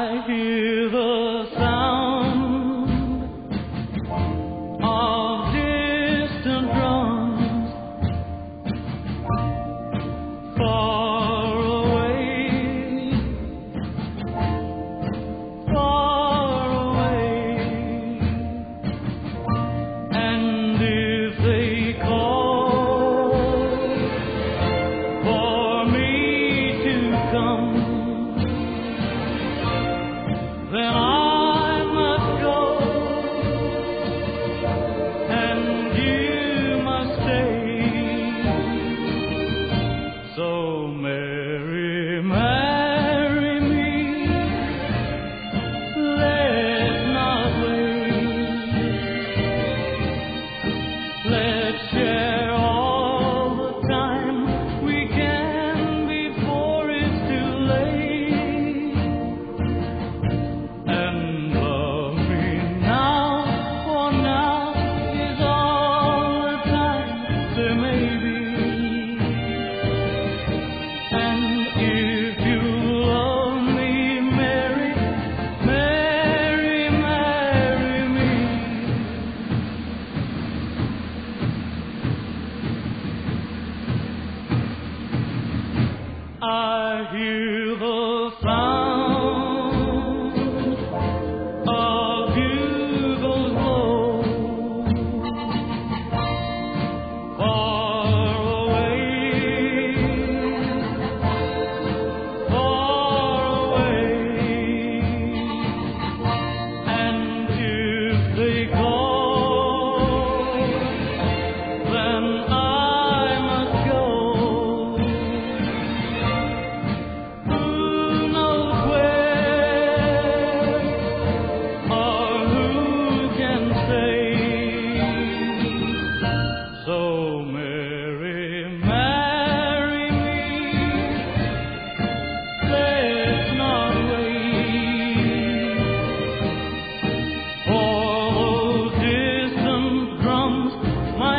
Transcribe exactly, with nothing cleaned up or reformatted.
I hear the sound of distant drums far away, far away, and if they call for me to come, then I must go, and you must stay. So marry, marry me, let's not wait. Let's share all the time we can before it's too late. And love me now, for now is all the time there may be. And if you love me, marry, marry, marry me. I hear the sound of bugles blow far away, far away, and if they call, then I must go. Who knows where, or who can say? So marry, marry me, let's not wait. For those distant drums might